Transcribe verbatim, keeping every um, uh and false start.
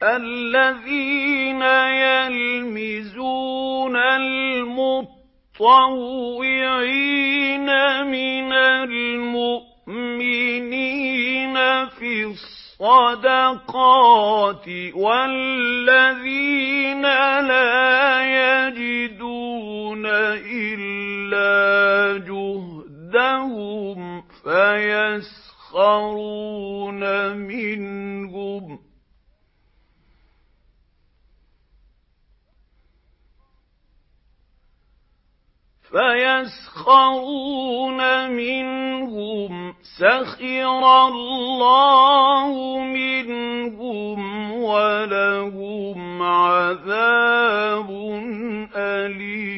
الذين يلمزون المطوعين من المؤمنين في الصدقات والذين لا يجدون إلا جهدهم فيسخرون منهم فَيَسْخَرُونَ مِنْهُمْ سَخِرَ اللَّهُ مِنْهُمْ وَلَهُمْ عَذَابٌ أَلِيمٌ